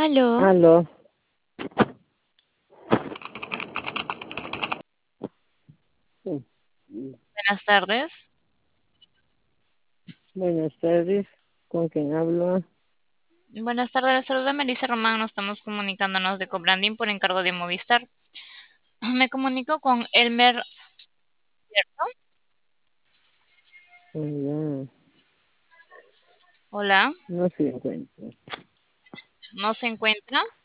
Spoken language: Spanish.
Aló, Aló. Sí. buenas tardes. Buenas tardes. ¿Con quién hablo? Buenas tardes, saluda Melissa Román. Nos estamos comunicándonos de Cobranding por encargo de Movistar. Me comunico con Elmer, ¿cierto? Ya, Hola, no se encuentra. ¿no se encuentra?